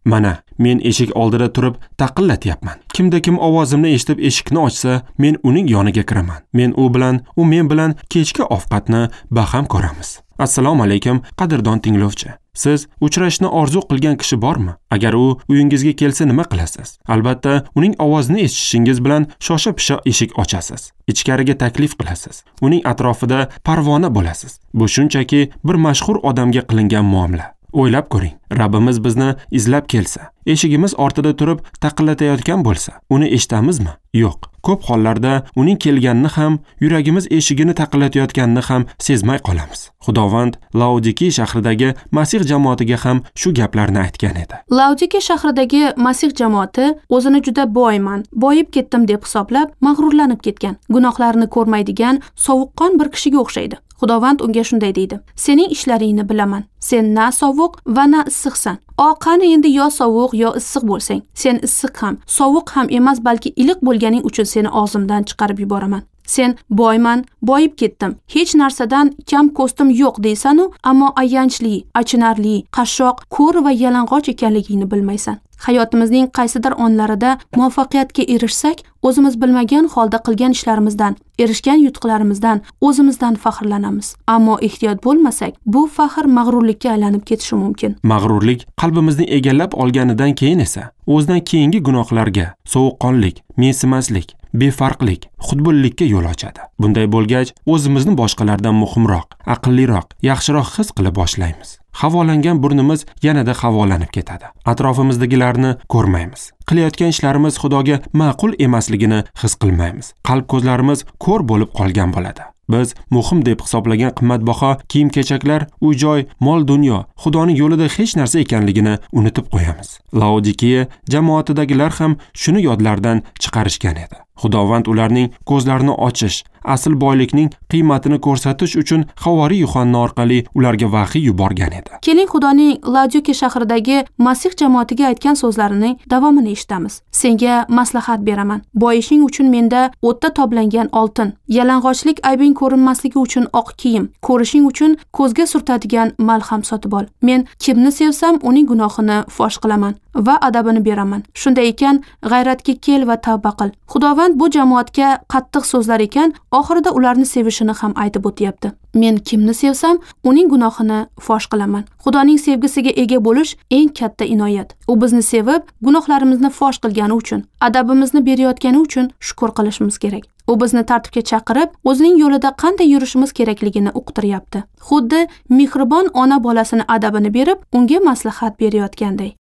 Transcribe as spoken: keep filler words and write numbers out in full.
Mana, men eshik oldida turib taqillatyapman. Kimda kim ovozimni eshitib eshikni ochsa, men uning yoniga kiraman. Men u bilan, u men bilan kechki ovqatni baham ko'ramiz. Assalomu alaykum, qadrdon tinglovchi. Siz uchrashni orzu qilgan kishi bormi? Agar u uyingizga kelsa nima qilasiz? Albatta, uning ovozini eshitishingiz bilan shosha-pisha eshik ochasiz. Ichkariga taklif qilasiz. Uning atrofida parvona bo'lasiz. Bu shunchaki bir mashhur odamga qilingan muomala. O'ylab ko'ring, Rabbimiz bizni izlab kelsa, eshigimiz ortida turib taqillatayotgan bo'lsa, uni eshitamizmi? Yo'q. Ko'p hollarda uning kelganini ham, yuragimiz eshigini taqillatayotganini ham sezmay qolamiz. Xudovand Laodike shahridagi Masih jamoatiga ham shu gaplarni aytgan edi. Laodike shahridagi Masih jamoati o'zini juda boyman, boyib ketdim deb hisoblab, mag'rurlanib ketgan, gunohlarini ko'rmaydigan, sovuqqon bir kishiga o'xshaydi. Xudovand unga shunday deydi: "Sening ishlaringni bilaman. Sen na sovuq va na issiqsan. O, qani endi yo sovuq yo issiq bo'lsang. Sen issiq ham, sovuq ham emas, balki iliq bo'lganing uchun seni og'zimdan chiqarib yuboraman. Sen boyman, boyib ketdim. Hech narsadan kam ko'stim yo'q deysan-u, ammo ayanchli, achinarli, qashshoq, ko'r va yalang'och ekanligingni bilmaysan." Hayotimizning qaysidir onlarida muvaffaqiyatga erishsak, o'zimiz bilmagan holda qilgan ishlarimizdan, erishgan yutuqlarimizdan, o'zimizdan faxrlanamiz. Ammo ehtiyot bo'lmasak, bu faxr mag'rurlikka aylanib ketishi mumkin. Mag'rurlik qalbimizni egallab olganidan keyin esa, o'zidan keyingi gunohlarga, sovuqqonlik, mensimaslik, befarqlik, xudbinlikka yo'l ochadi. Bunday bo'lgach, o'zimizni boshqalardan muhimroq, aqlliroq, yaxshiroq his qila boshlaymiz. Havolangan burnimiz yanada havolanib ketadi. Atrofimizdagilarni ko'rmaymiz. Qilayotgan ishlarimiz Xudoga ma'qul emasligini his qilmaymiz. Qalb ko'zlarimiz ko'r bo'lib qolgan bo'ladi. Biz muhim deb hisoblagan qimmatbaho kiyim-kechaklar, uy-joy, mol-dunyo Xudoning yo'lida hech narsa ekanligini unutib qo'yamiz. Laodikeya jamoatidagilar ham shuni yodlaridan chiqarishgan edi. Xudovand ularning ko'zlarini ochish, asl boylikning qiymatini ko'rsatish uchun Havoriy Yuhanna orqali ularga vahiy yuborgan edi. Keling, Xudoning Laodike shahridagi Masih jamoatiga aytgan so'zlarining davomini eshitamiz. Senga maslahat beraman. Boyishing uchun menda o'tda toblangan oltin, yalang'ochlik aybing ko'rinmasligi uchun oq kiyim, ko'rishing uchun ko'zga surtadigan malham sotib ol. Men kimni sevsam, uning gunohini fosh qilaman va adabini beraman. Shunday ekan, g'ayratga kel va tavba qil. Xudovand bu jamoatga qattiq so'zlar ekan, oxirida ularni sevishini ham aytib o'tyapti. Men kimni sevsam, uning gunohini fosh qilaman. Xudoning sevgisiga ega bo'lish eng katta inoyat. U bizni sevib, gunohlarimizni fosh qilgani uchun, adabimizni berayotgani uchun shukr qilishimiz kerak. U bizni tartibga chaqirib, o'zining yo'lida qanday yurishimiz kerakligini uqtiryapti. Xuddi mehribon ona bolasini adabini berib, unga maslahat berayotganday.